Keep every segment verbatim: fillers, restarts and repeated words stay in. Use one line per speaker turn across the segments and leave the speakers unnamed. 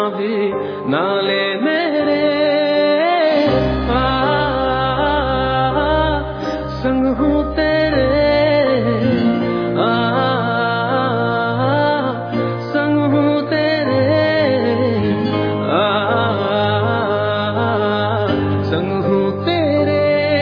भी नाले मेरे आ, संग हूँ तेरे आ, संग हूँ तेरे आ, संग हूँ तेरे।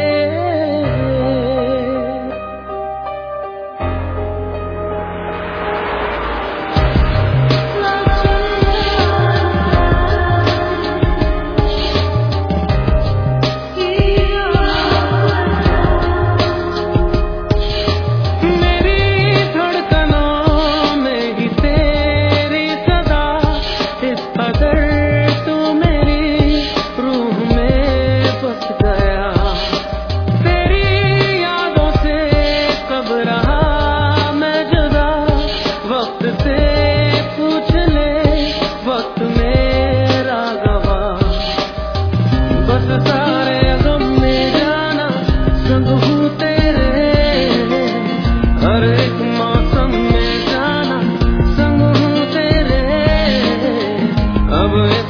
सारे गम में जाना संग हूँ तेरे, हर एक मौसम में जाना संग हूँ तेरे। अब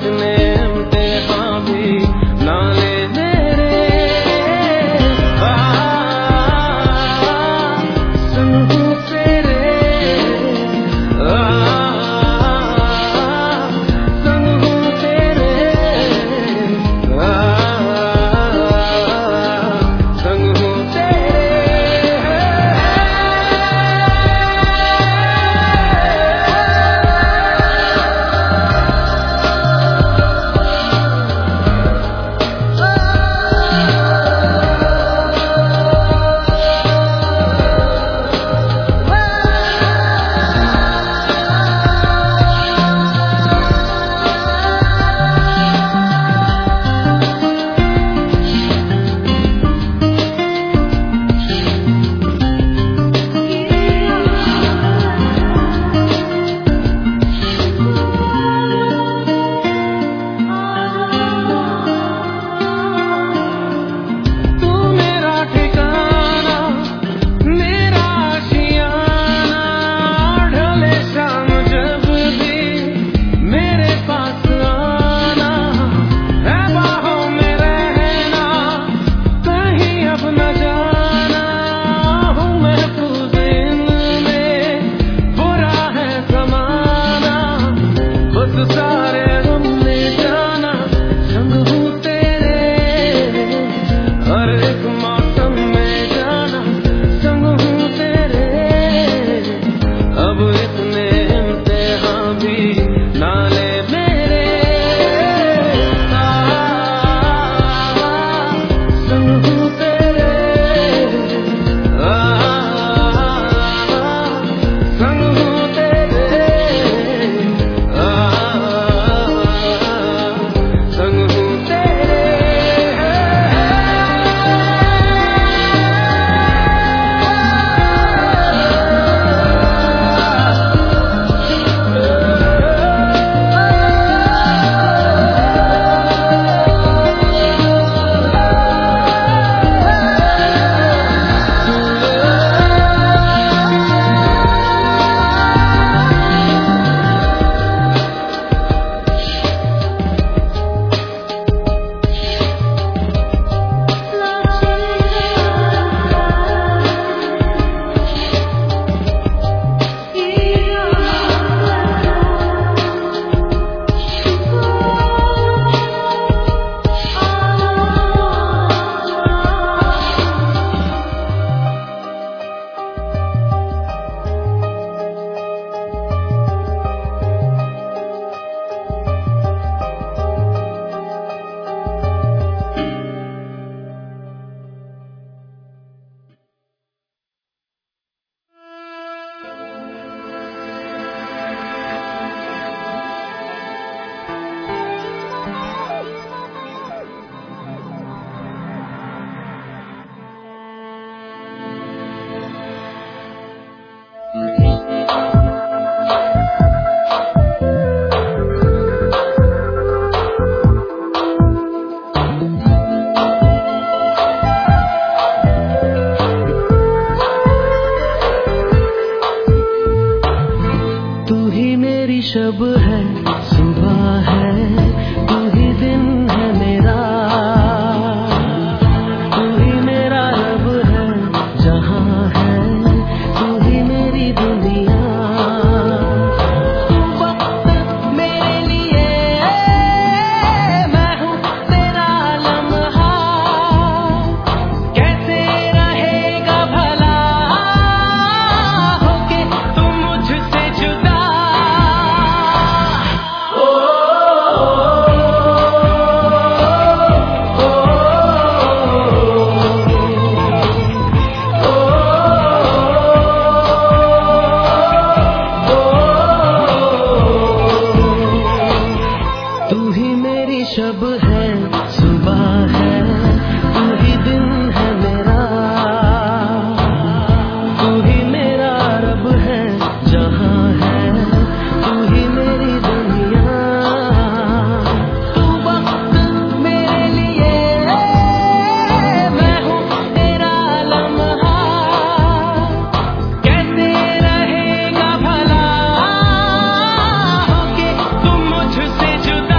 शब है सुबह है, तू ही दिन है मेरा, तू ही मेरा रब है, जहां है तू ही मेरी दुनिया। तू वक्त मेरे लिए, मैं हूँ तेरा लम्हा, कैसे रहेगा भला होके तुम मुझसे जुदा।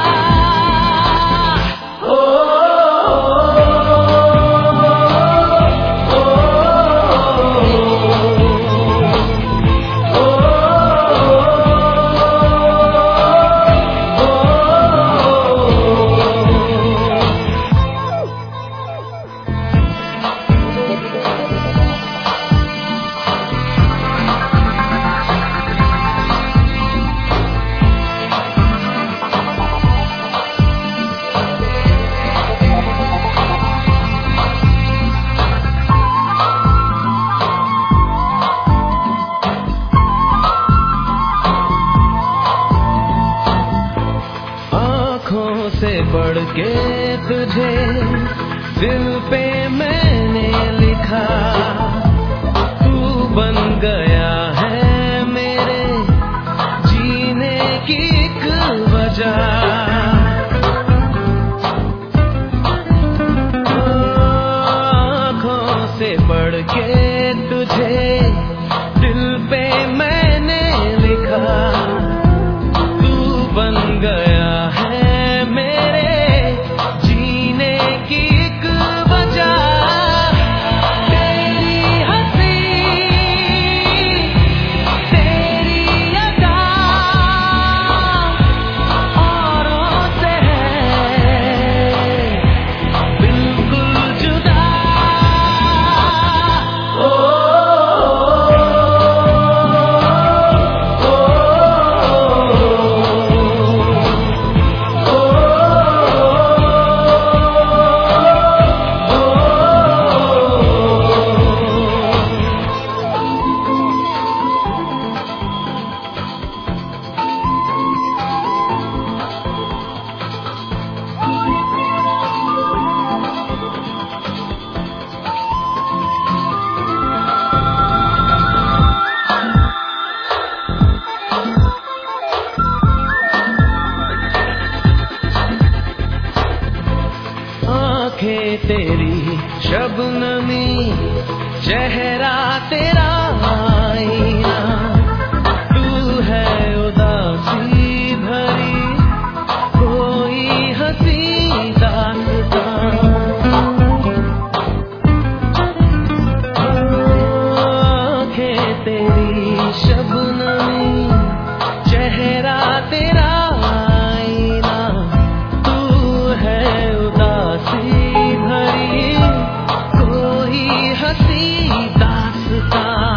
आँखों से बढ़ के तुझे दिल पे मैंने लिखा, तू बन गया है मेरे जीने की एक वजह। आँखों से बढ़ के तुझे दिल पे मैंने लिखा, तू बन गया है मेरे जीने की एक वजह। तेरी हंसी तेरी अदा औरों से है बिल्कुल जुदा। ओ आँखें तेरी शबनमी, चेहरा तेरा आईना, तू है उदासी भरी कोई हंसी दास्तां। आँखें तेरी शबनमी, चेहरा तेरा आईना, तू है उदासी भरी कोई हंसी दास्तां।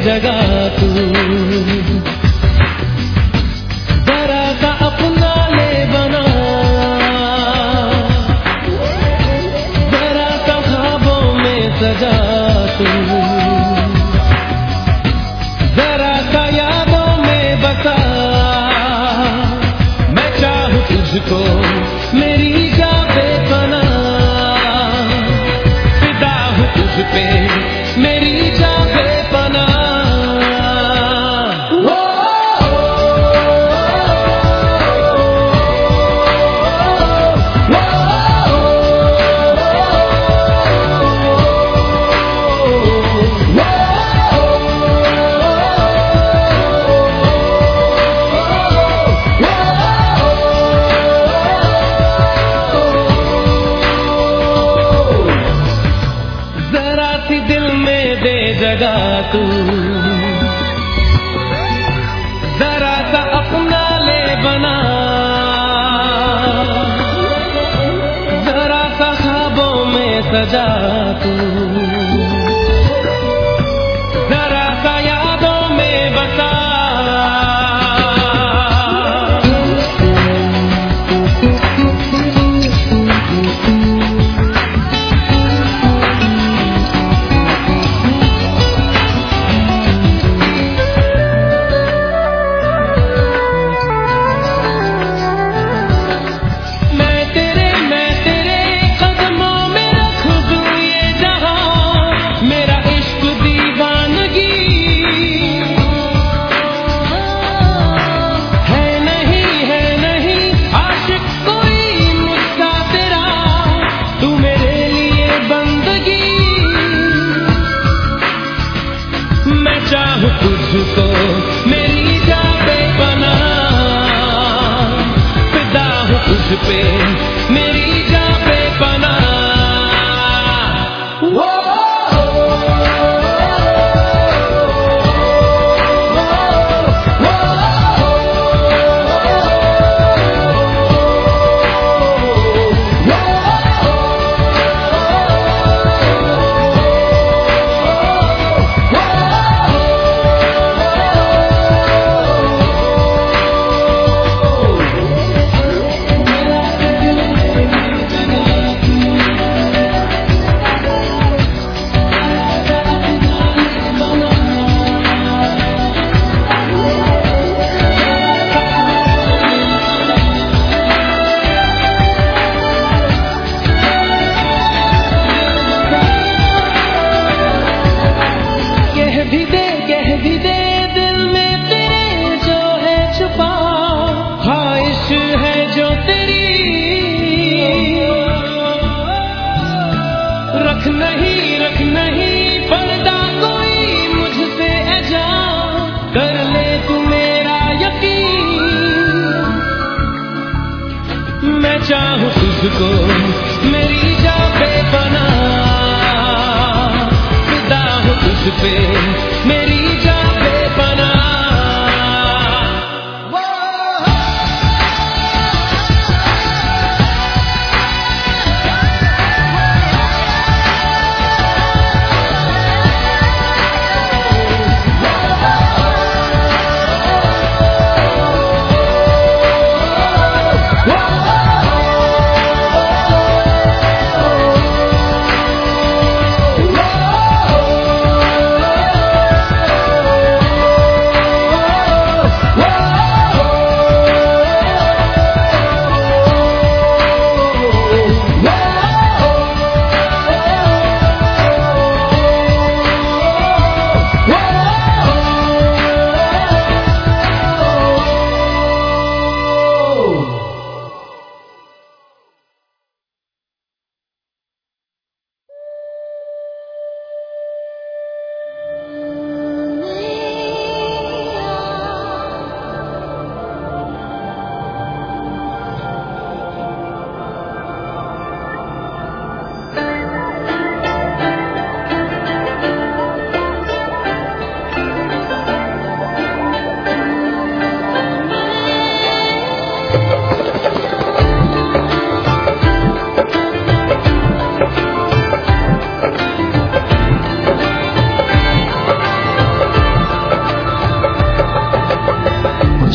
जगह तू, जरा सा अपना ले बना, जरा सा ख्वाबों में सजा तू, जरा सा यादों में बसा। मैं चाहूं तुझको मेरी जा बेपना, फिदा हूं तुझ पे मेरी जा बेपना। दिल में दे जगह तू, जरा सा अपना ले बना, जरा सा ख्वाबों में सजा तू, जरा सा यादों में बसा। चाहूं तुझको मेरी जा बेपना, फिदा हूं तुझ पे मेरी जा बेपना। रख नहीं रख नहीं पर्दा कोई मुझसे ऐजा, कर ले तू मेरा यकीन। मैं चाहूं तुझको मेरी जा बेपना, फिदा हूं तुझ पे मेरी जा बेपना।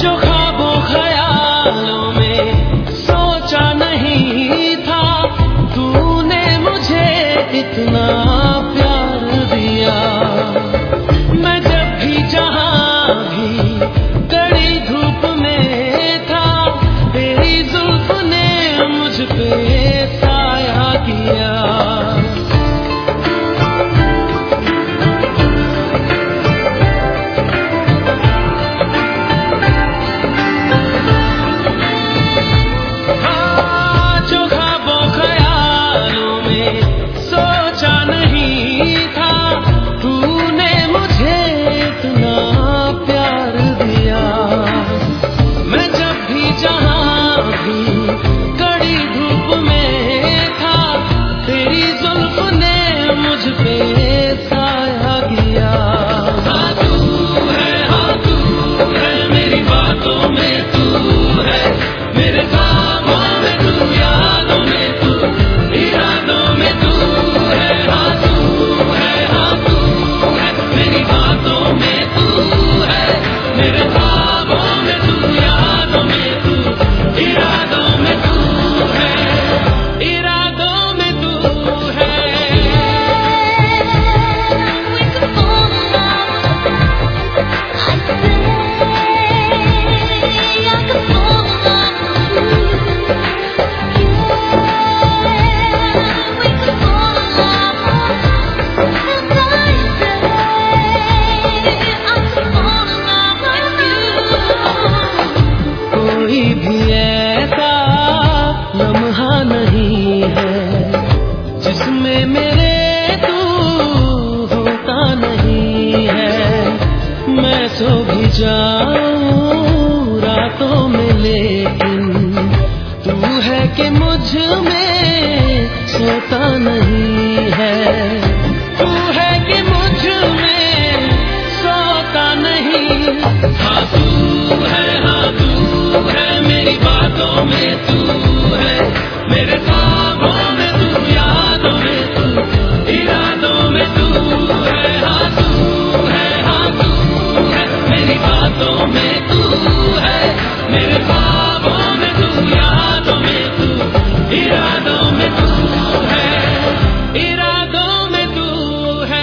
जो ख्वाबों ख्यालों में सोचा नहीं था, तूने मुझे इतना प्यार दिया। मैं जब भी जहां भी कड़ी धूप में था, तेरी जुल्फ ने मुझ पे साया किया। जिसमें मेरे तू होता नहीं है। मैं सो भी जाऊं रातों में, लेकिन तू है कि मुझ में सोता नहीं है। तू है कि मुझ में सोता नहीं। हाँ तू है, हाँ तू है, मेरी बातों में तू है, मेरे ख्वाबों में तू, यादों में तू, इरादों में तू है। हाँ तू है, हाँ तू है, मेरी बातों में तू है, मेरे ख्वाबों में तू, यादों में तू, इरादों में तू है, इरादों में तू है।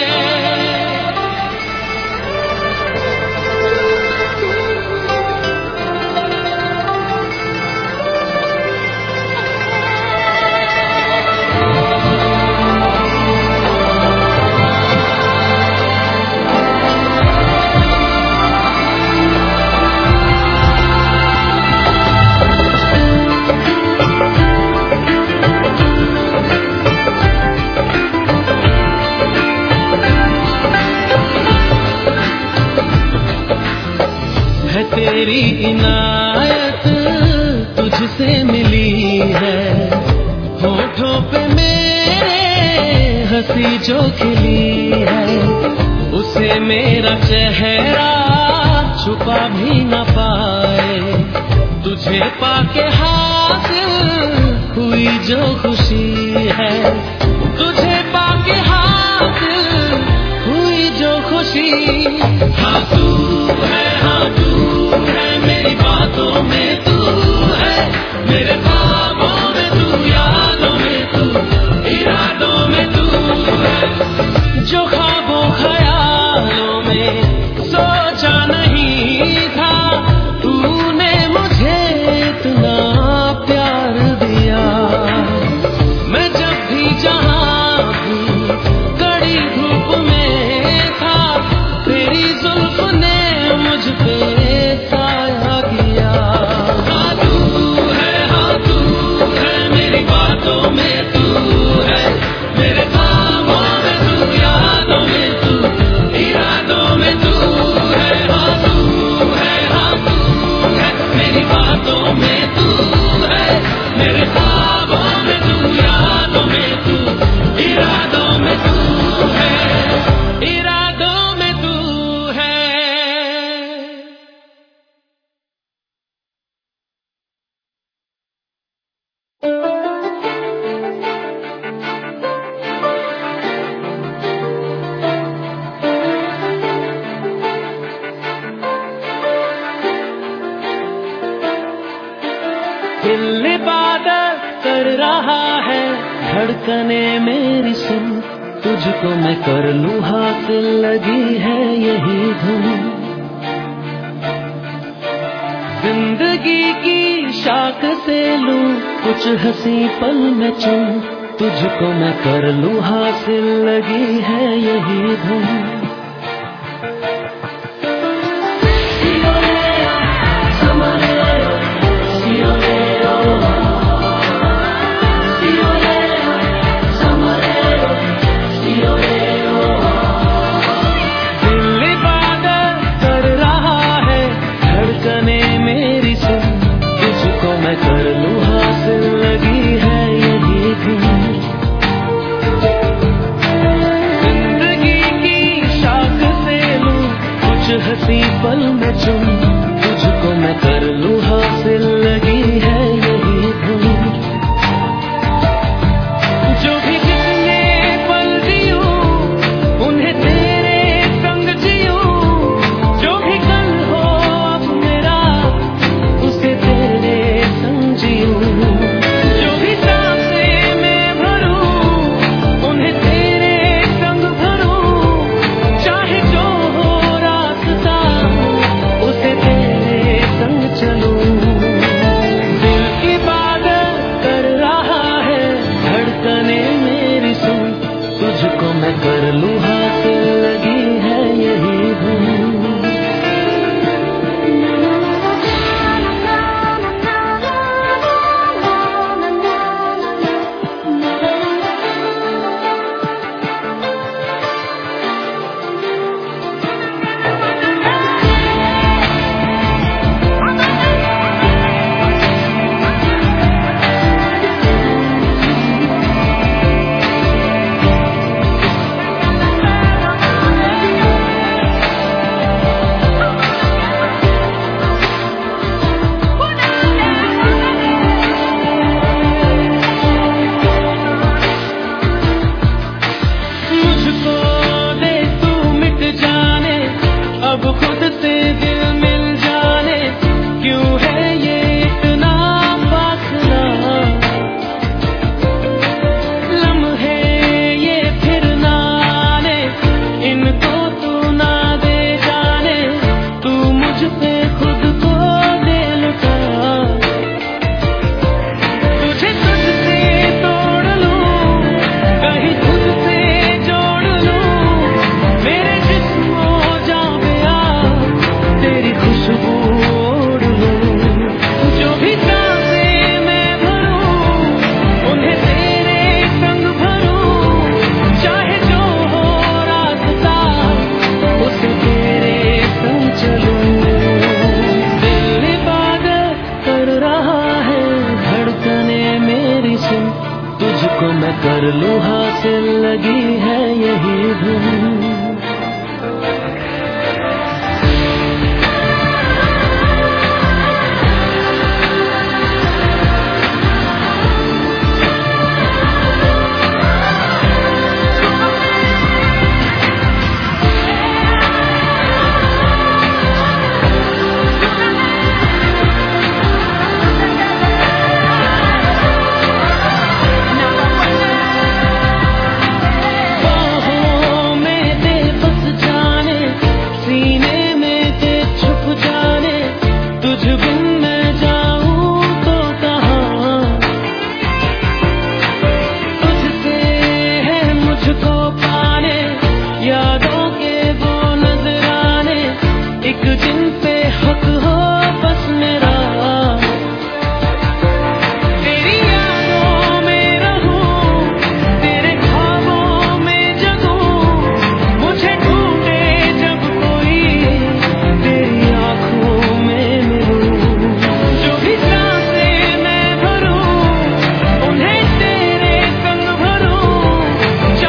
है तेरी इनायत तुझसे मिली है, होठों पे मेरे हंसी जो खिली है, उसे मेरा चेहरा छुपा भी न पाए। तुझे पाके हासिल हुई जो खुशी है, तुझे पाके हासिल हुई जो खुशी। हाँ तू है, हाँ तू है, मेरी बातों में तू है, मेरे ख्वाबों में तू, यादों में तू, इरादों में तू है। जो ख्वाबों ख्यालों में सोचा नहीं था, तूने मुझे इतना प्यार दिया। मैं जब भी जहां भी कड़ी धूप में था, तेरी जुल्फ ने मुझ पे साया किया। हाँ तू है, हाँ तू है, मेरी बातों में तू है, मेरे ख्वाबों में तू, यादों में तू, इरादों में तू। कर रहा है धड़कने मेरी सुन, तुझको मैं कर लूं हासिल लगी है यही धुन। जिंदगी की शाख से लूं कुछ हंसी पल में चुन, तुझको मैं कर लूं हासिल लगी है यही धुन। मैं कर लूं हासिल लगी है यही धुन। जिंदगी की शाख से लूं कुछ हंसी पल में चुन, तुझको मैं कर लूं हासिल लगी है यही धुन। जो भी जितने पल जियूं उन्हें तेरे संग जियूं, जो भी कल हो अब मेरा उसे तेरे जो भी सांसें मैं भरूं उन्हें तेरे संग भरूं, चाहे जो हो रास्ता उसे तेरे संग चलूं। दिल इबादत कर रहा है धड़कने मेरी सुन, तुझको मैं कर लूं हासिल लगी है यही धुन। अब खुद से दिल मिल जाने, क्यों है ये इतना फासला। लम्हे ये फिर ना आने, इनको तू ना दे जाने, तू मुझ पे खुद को दे लुटा। तुझे तुझसे तोड़ लूं, कहीं खुद से जोड़ लूं, मेरे जिस्मों तेरी खुशबू ओढ़ लूं। जो भी सांसें मैं भरूं उन्हें तेरे संग भरूं, चाहे जो हो रास्ता उसे तेरे संग चलूं। दिल इबादत कर रहा है धड़कने मेरी सुन, तुझको मैं कर लूं हासिल लगी है यही धुन।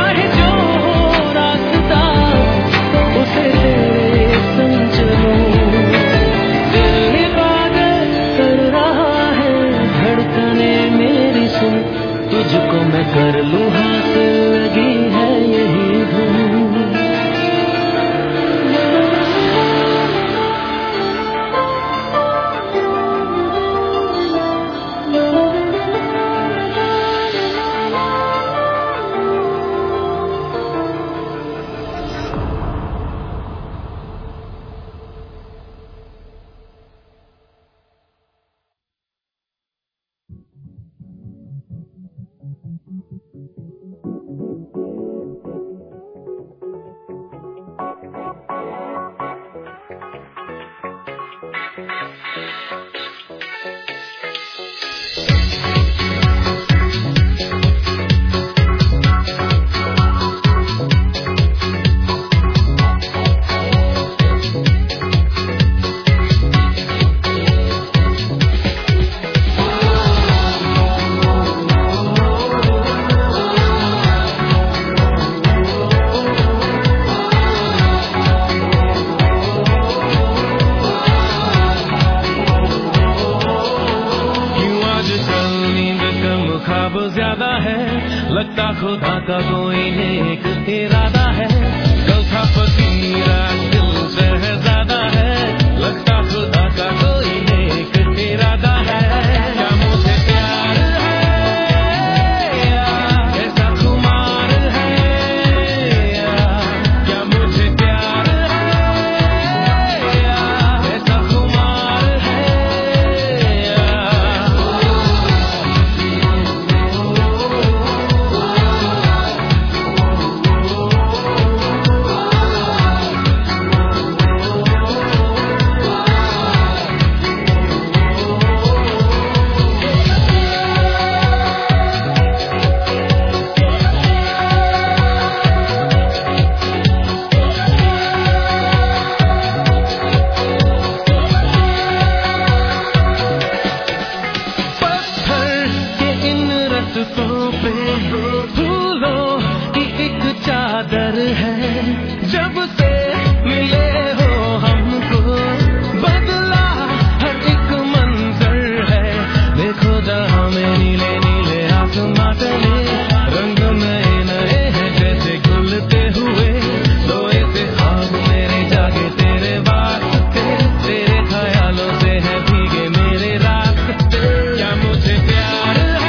चलूं। लगता खुदा का कोई नेक इरादा है। कल था फकीर आज दिल शहज़ादा है, लगता खुदा का कोई नेक इरादा है। क्या मुझे प्यार है या ऐसा खुमार है, क्या मुझे प्यार है या ऐसा खुमार है। फूलों की एक चादर है, जब से मिले हो हमको बदला हर एक मंजर है। देखो जहाँ में नीले नीले आसमां तले रंग नए नए हैं जैसे खुलते हुए। सोए से ख्वाब मेरे जागे तेरे वास्ते, तेरे ख्यालों से है भीगे मेरे रास्ते। क्या मुझे प्यार है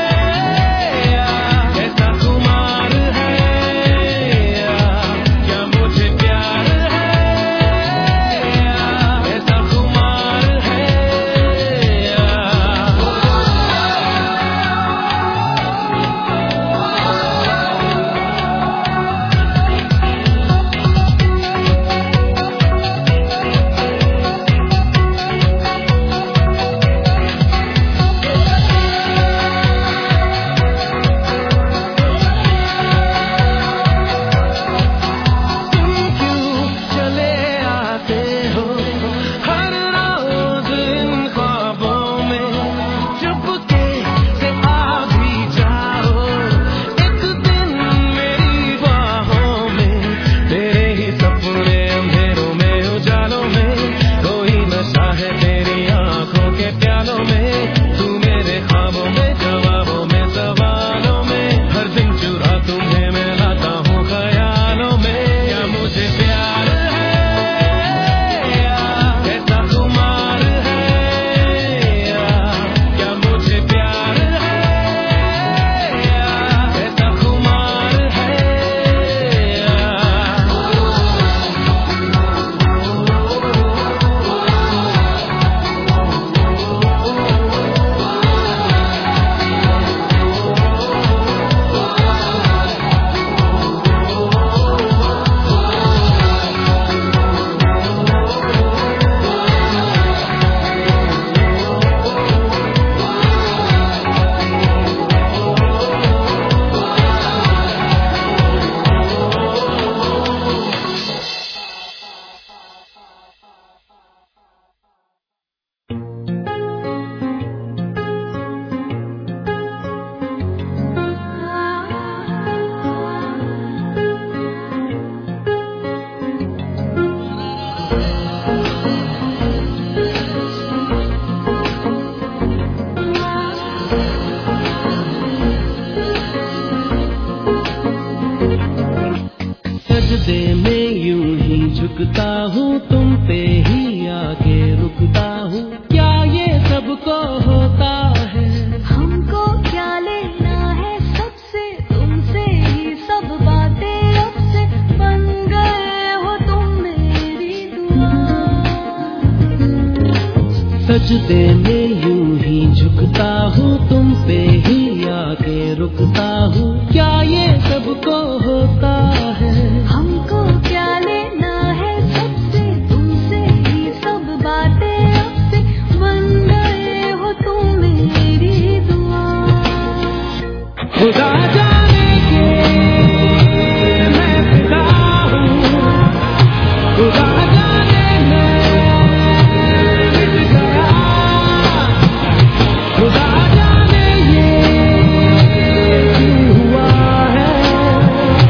सजदे में यूं ही झुकता हूँ, तुम पे ही आके रुकता हूँ। क्या ये सबको होता है?
हमको क्या लेना है सबसे, तुमसे ही सब बातें अब से बन गए हो तुम मेरी दुआ।
सजदे में यूं ही झुकता हूँ, तुम पे ही आके रुकता हूँ। क्या ये सबको होता है?
हमको क्या लेना है सबसे, तुमसे ही सब बातें अब से बन गए हो तुम मेरी दुआ।
खुदा जाने के मैं फिदा हूँ, खुदा जाने मैं मिट गया, खुदा जाने ये क्यों हुआ है।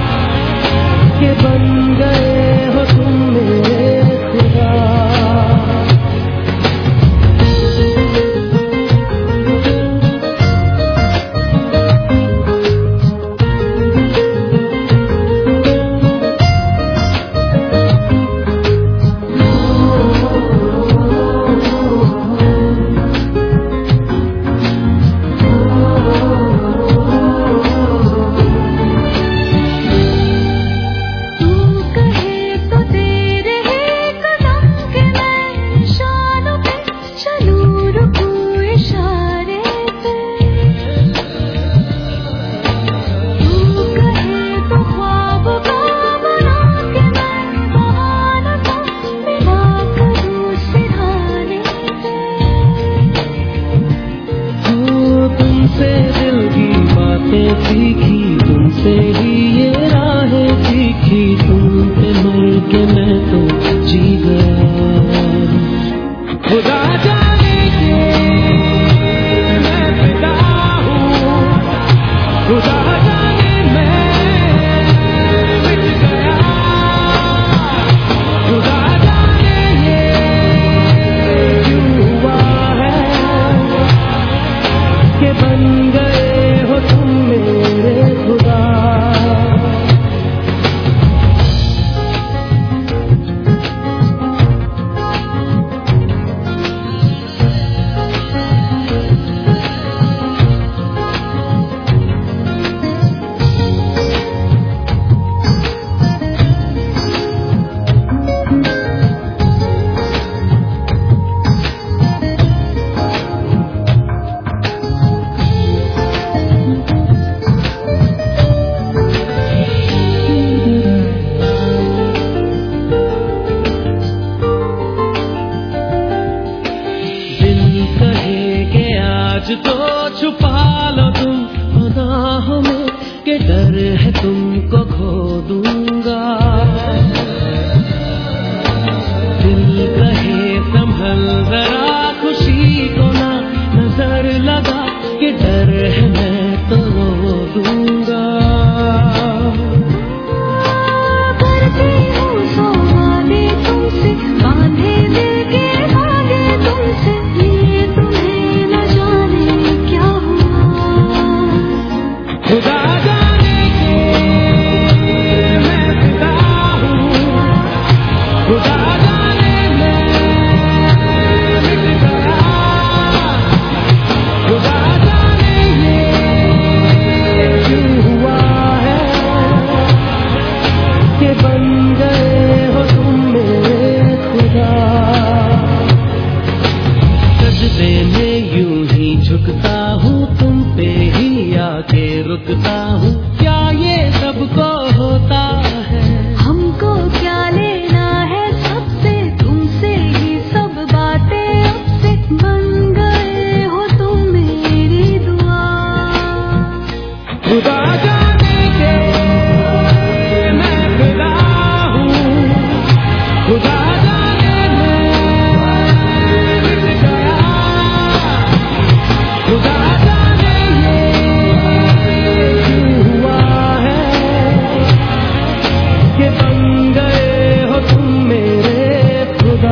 कि मैं तो जी गया। खुदा जाने के मैं फिदा हूँ, खुदा जाने मैं मिट गया। खुदा जाने ये क्यों हुआ है कि बन गए हो तुम मेरे खुदा। आज तो छुपा लो तुम निगाहों में कि डर है तुमको खो दूंगा। दिल कहे संभल जरा खुशी को ना नजर लगा कि डर है मैं तो रो दूंगा।
करती हूँ सो वादे तुमसे, बांधे दिल के धागे तुमसे, ये तुम्हें न जाने क्या हुआ।
खुदा जाने के मैं फिदा हूँ, खुदा जाने मैं मिट गया। खुदा जाने ये क्यों हुआ है कि बन गए हो तुम मेरे खुदा। सजदे में यूं ही झुकता हूँ, तुम पे ही आके रुकता हूँ, क्या ये सबको होता है।
हमको क्या लेना है सबसे, तुमसे ही सब बातें अब से, बन गए हो तुम मेरी दुआ।
खुदा जाने के मैं फिदा हूँ, खुदा जाने मैं मिट गया। खुदा जाने ये क्यों हुआ है कि बन गए हो तुम मेरे खुदा।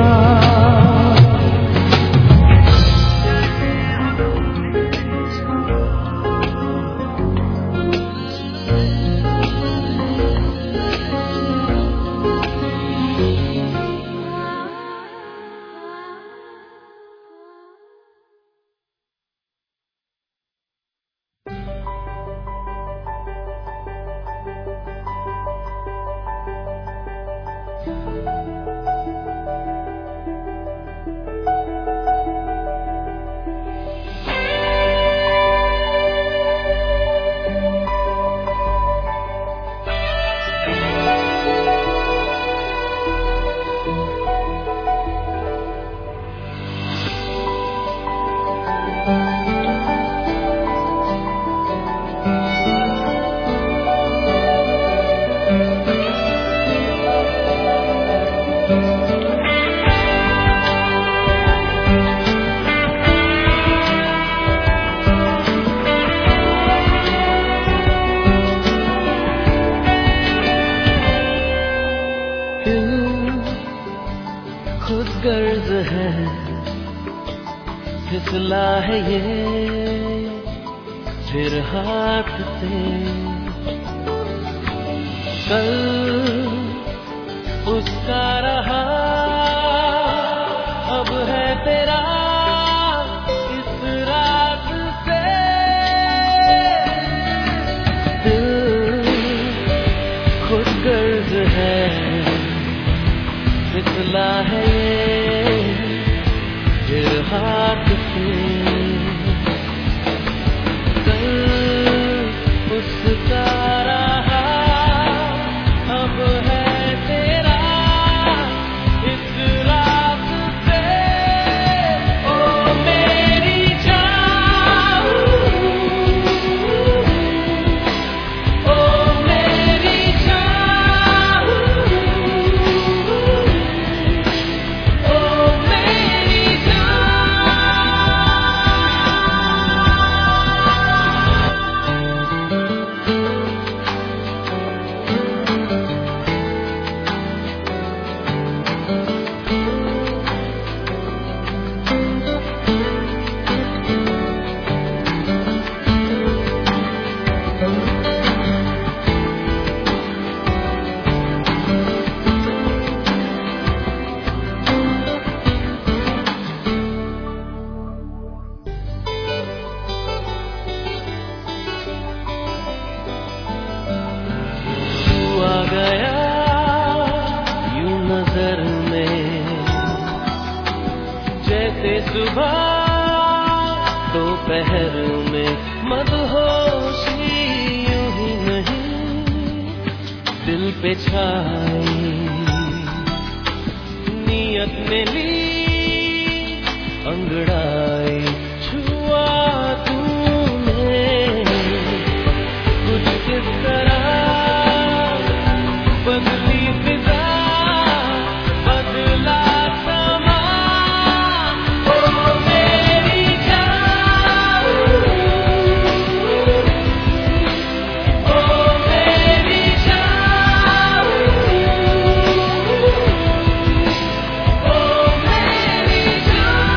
खुद गर्ज है फिसला है ये फिर हाथ से। कल उसका रहा अब है तेरा इस रात से। दिल खुद गर्ज है फिसला है ये फिर हाथ से। कल उसका रहा अब है तेरा इस रात से। ओ मेरी जान, ओ मेरी जान, दोपहर में मदहोशी यूं ही नहीं दिल पे छाई, नियत ने ली अंगड़ाई, छुआ तूने कुछ किस तरह बदली फिजा, बदला समा। ओ मेरी जान, ओ मेरी जान, ओ मेरी जान।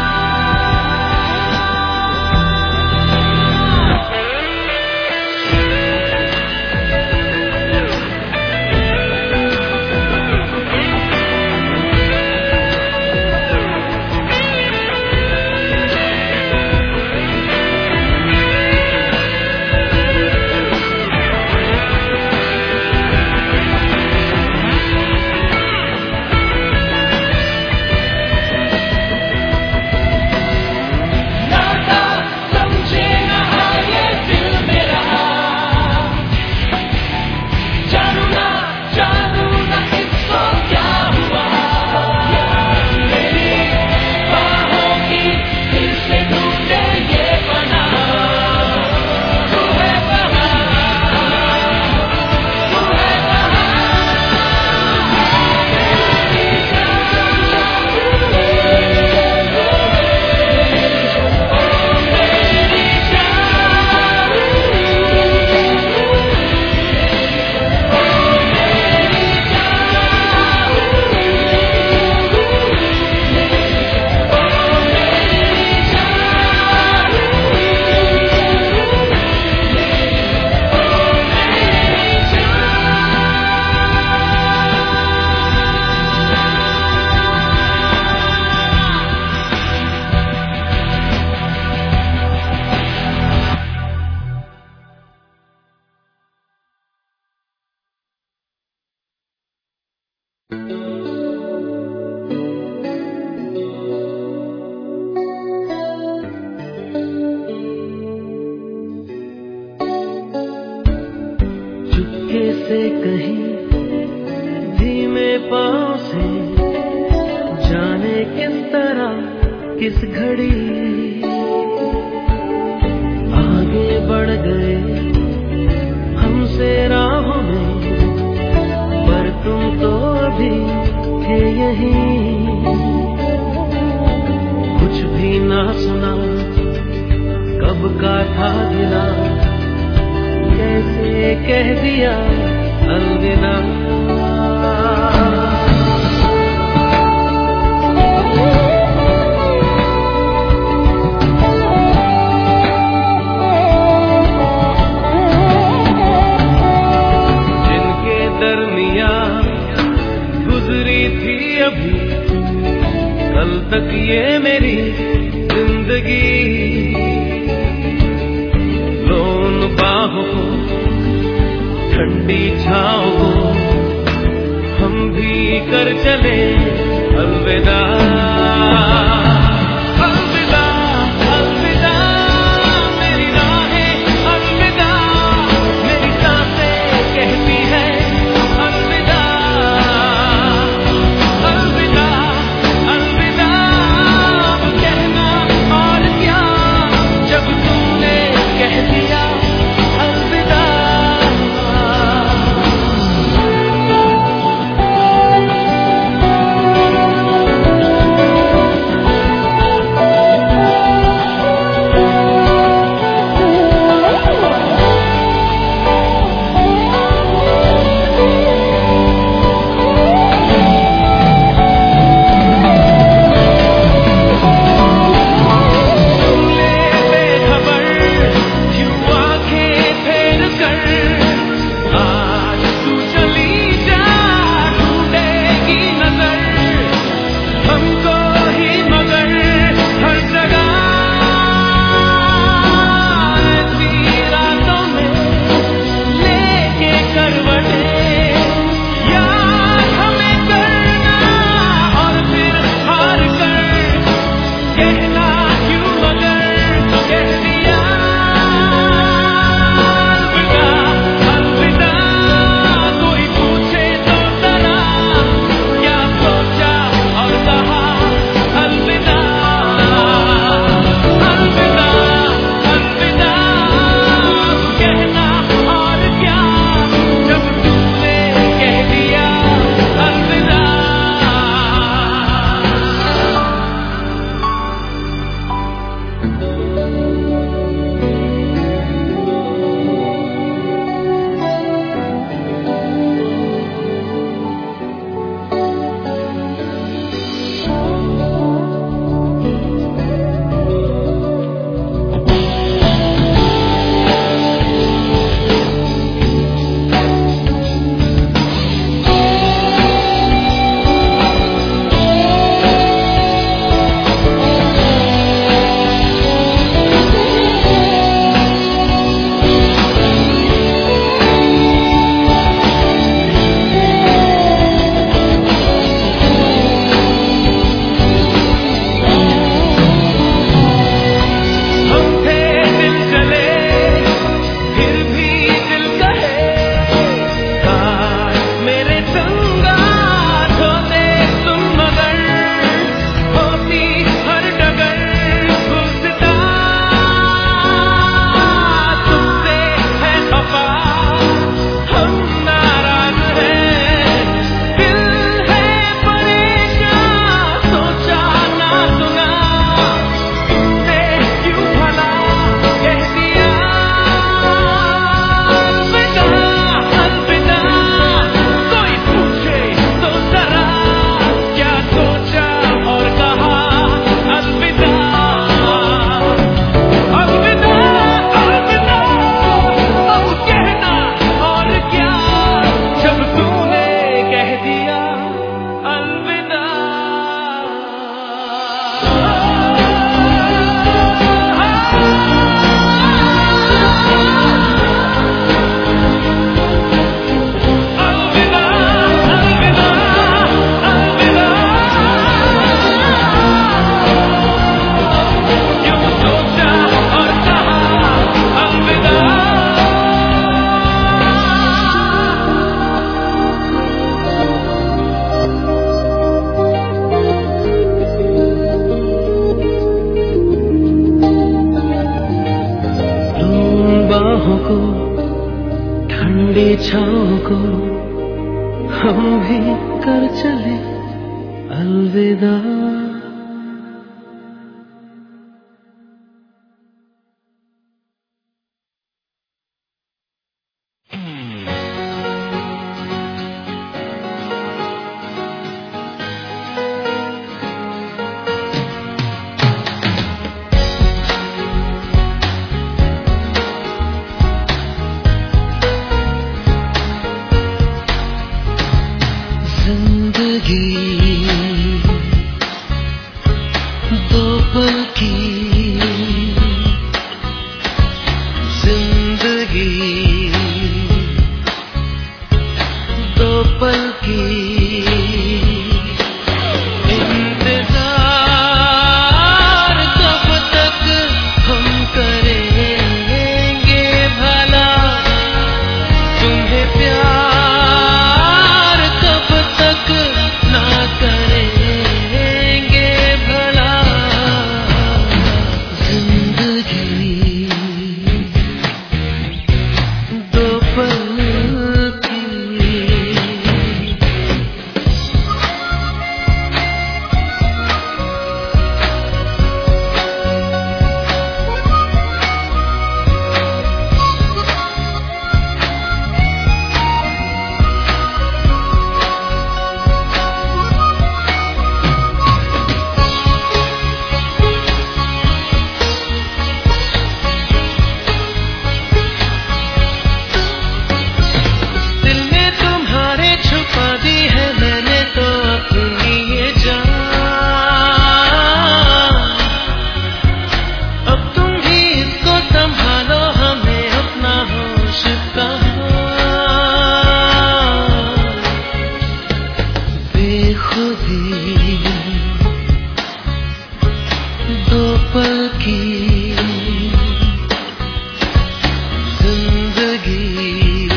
चुपके से कहीं धीमे पाँव से जाने किस तरह किस घड़ी आगे बढ़ गए हमसे राहों में, पर तुम तो अभी थे यहीं। कुछ भी ना सुना कब का था गिला, कैसे कह दिया अलविदा। जिनके दरमिया गुजरी थी अभी कल तक ये मेरी जिंदगी, लोन बाहों को ठंडी छाओ को हम भी कर चले अलविदा। अलविदा अलविदा मेरी राहें, अलविदा मेरी सांसें कहती है अलविदा। अलविदा अलविदा कहना और क्या जब तुमने कह दिया अलविदा। कर चले अलविदा। दो पल की जिंदगी, दो पल की इंतजार कब तक हम करेंगे भला, तुम्हें प्यार कब तक ना करेंगे भला। जिंदगी दो पल की। दो पल की जिंदगी,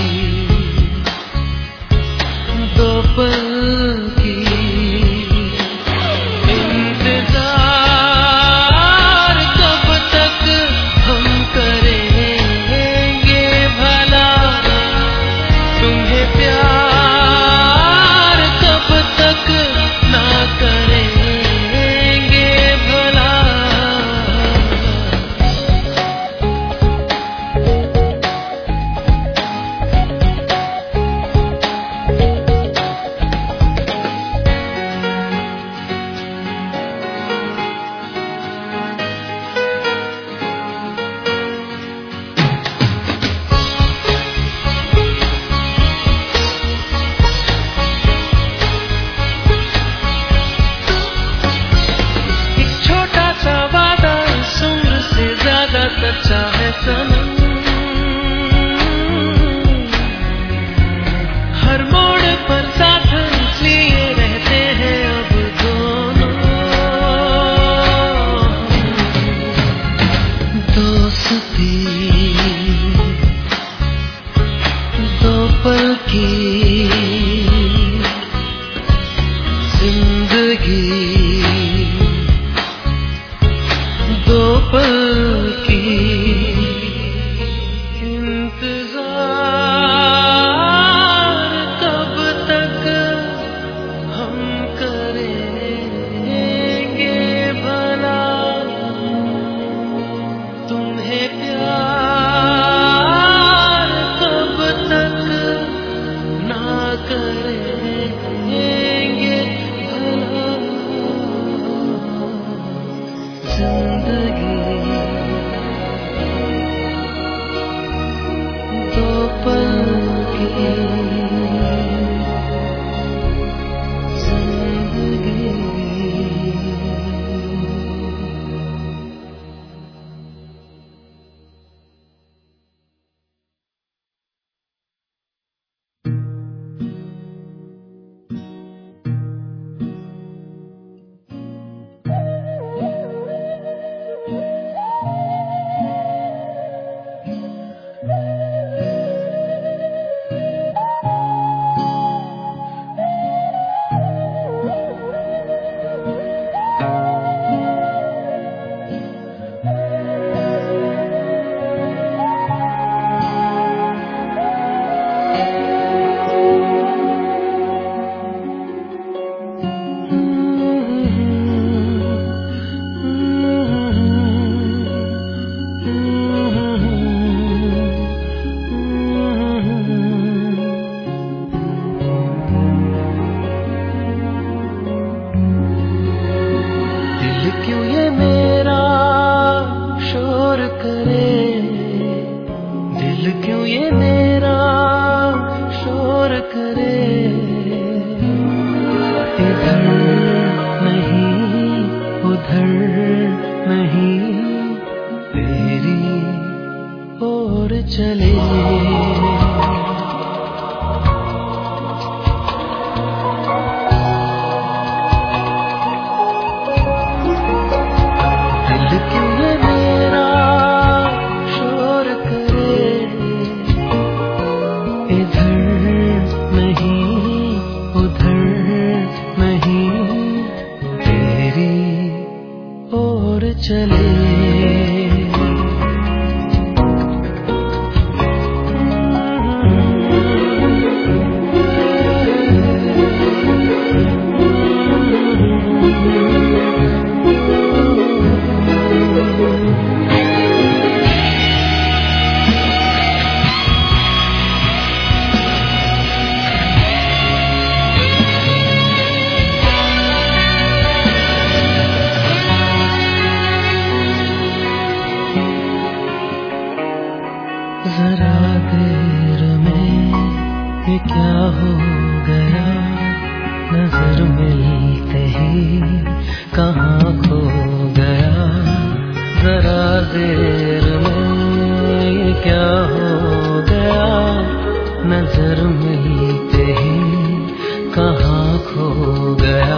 दो पल की इंतजार कब तक हम करेंगे भला, तुम्हें प्यार कब तक ना करेंगे भला। सच्चा है सनम, हर मोड़ पर साथ इसलिए रहते हैं अब दोनों। दोस्ती दो पल की जिंदगी, दो पल की इंतजार कब तक हम करेंगे भला, तुम्हें प्यार कब तक ना करेंगे भला। क्यों ये मेरा शोर करे, दिल क्यों ये मेरा शोर करे, इधर नहीं उधर नहीं तेरी ओर चले। जरा देर में ये क्या हो गया, नजर मिलते ही कहाँ खो गया। जरा देर में ये क्या हो गया, नजर मिलते ही कहाँ खो गया।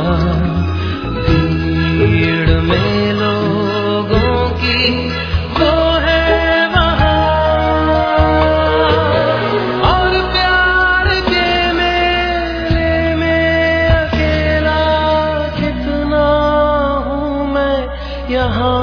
भीड़ में लोगों की वो है वहाँ, और प्यार के मेले में अकेला कितना हूँ मैं यहाँ।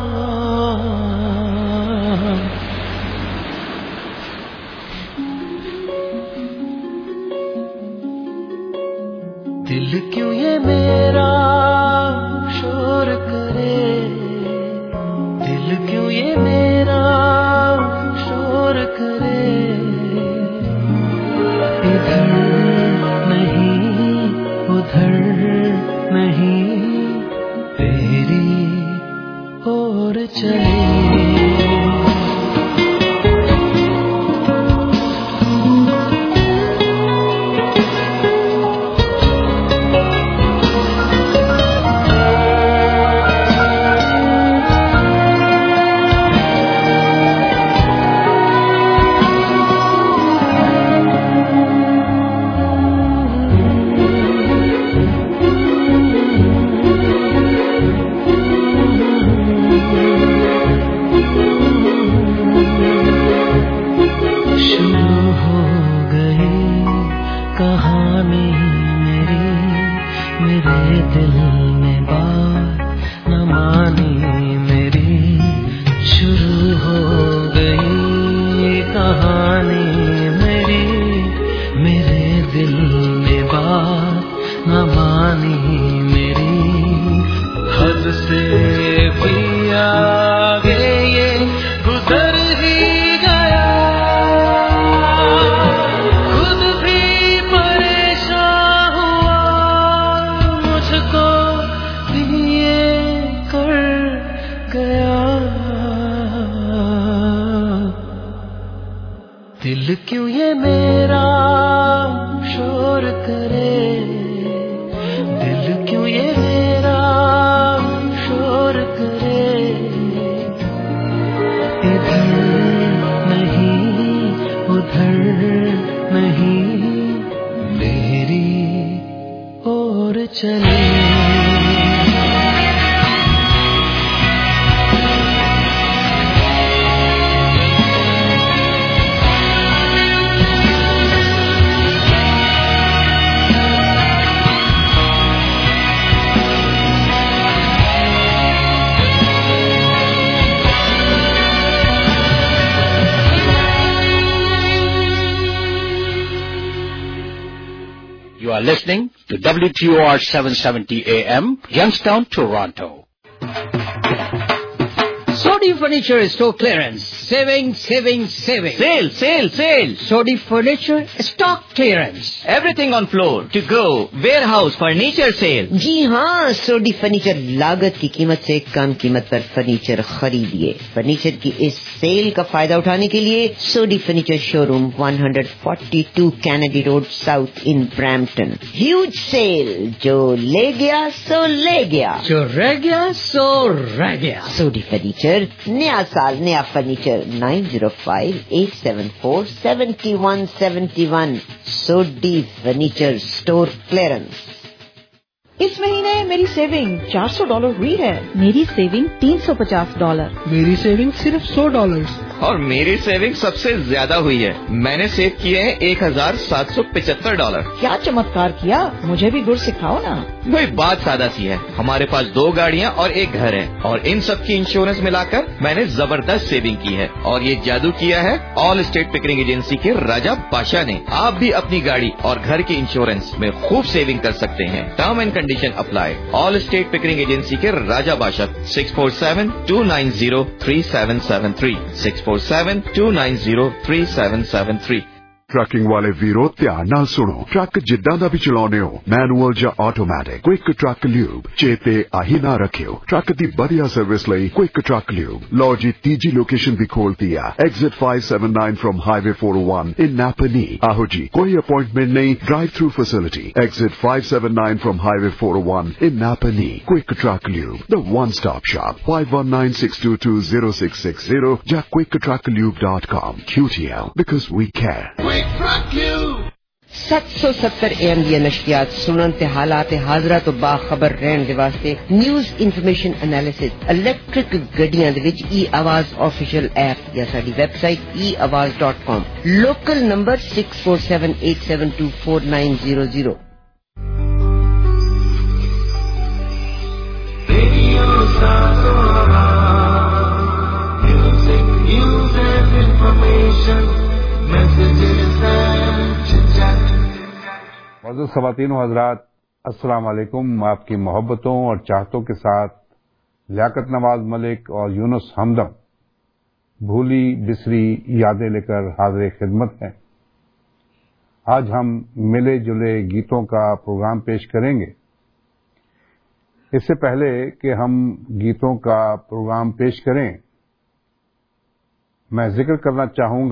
दिल क्यों ये मेरा शोर करे, दिल क्यों ये मेरा शोर करे, इधर नहीं उधर नहीं तेरी ओर चले। कहानी मेरी मेरे दिल में बात न मानी मेरी, शुरू हो गई कहानी मेरी मेरे दिल में बात न मानी मेरी। हद से भी आगे ये गुजर ही गया, दिल क्यों ये मेरा शोर करे, दिल क्यों ये मेरा शोर करे, इधर नहीं उधर नहीं तेरी ओर चले।
You are listening to W T O R seven seventy A M, Youngstown, Toronto.
Sodium
Sodi Furniture Store Clearance. Saving, saving, saving.
Sale, sale, sale.
Sodi Furniture Stock Clearance.
Everything on floor, to go, warehouse, furniture sale.
जी हाँ, Sodi furniture लागत की कीमत से कम कीमत पर furniture खरीदिए। Furniture की इस सेल का फायदा उठाने के लिए Sodi furniture showroom one forty-two Kennedy road south in Brampton. Huge sale, जो ले गया सो ले गया,
जो रह गया सो रह गया।
सोडी फर्नीचर, नया साल नया furniture. nine zero five eight seven four seven one seven one। Sodi furniture store clearance.
इस महीने मेरी सेविंग चार सौ डॉलर हुई है।
मेरी सेविंग तीन सौ पचास डॉलर।
मेरी सेविंग सिर्फ सौ डॉलर।
और मेरी सेविंग सबसे ज्यादा हुई है। मैंने सेव किए हैं एक हजार सात सौ पिचहत्तर डॉलर।
क्या चमत्कार किया, मुझे भी गुर सिखाओ ना।
भाई बात सादा सी है, हमारे पास दो गाड़ियाँ और एक घर है और इन सब की इंश्योरेंस मिलाकर मैंने जबरदस्त सेविंग की है। और ये जादू किया है ऑल स्टेट पिकरिंग एजेंसी के राजा बादशाह ने। आप भी अपनी गाड़ी और घर की इंश्योरेंस में खूब सेविंग कर सकते हैं। Term and condition apply. Allstate Pickering agency के Raja Badshah six four seven two nine zero three seven seven three six four seven two nine zero three seven seven three.
Trucking वाले वीरो ध्यान नाल सुनो। ट्रक जिद्दां दा भी चलाउने हो, मैनुअल ਜਾਂ ਆਟੋਮੈਟਿਕ, क्विक ट्रक ल्यूब चेते आही ना रखियो। ट्रक दी बढ़िया सर्विस ਲਈ क्विक ट्रक ल्यूब। लो जी तीजी लोकेशन भी खोलती है, exit five seventy-nine from highway four oh one in Napanee. आहो जी, कोई अपॉइंटमेंट नहीं, drive through facility. Exit five seventy-nine from highway four oh one in Napanee. Quick truck lube, the one stop shop. five one nine six two two zero six six zero ਜਾਂ quick truck lube dot com। Q T L, because we care।
सत्त सौ सत्तर am the नशियात सुनन ते हालात हाजरा तो बाखबर रहन दे वास्ते न्यूज़ इन्फॉर्मेशन एनालिसिस इलेक्ट्रिक गड्डियां दे विच ई आवाज ऑफिशियल ऐप या साडी वेबसाइट ई Awaaz dot com. Local number six four seven eight seven two four nine zero zero।
मौजूद ख़वातीन व हज़रात, अस्सलाम वालेकुम। आपकी मोहब्बतों और चाहतों के साथ लियाकत नवाज मलिक और यूनुस हमदम भूली बिसरी यादें लेकर हाज़िर खिदमत हैं। आज हम मिले जुले गीतों का प्रोग्राम पेश करेंगे। इससे पहले कि हम गीतों का प्रोग्राम पेश करें, मैं जिक्र करना चाहूंगा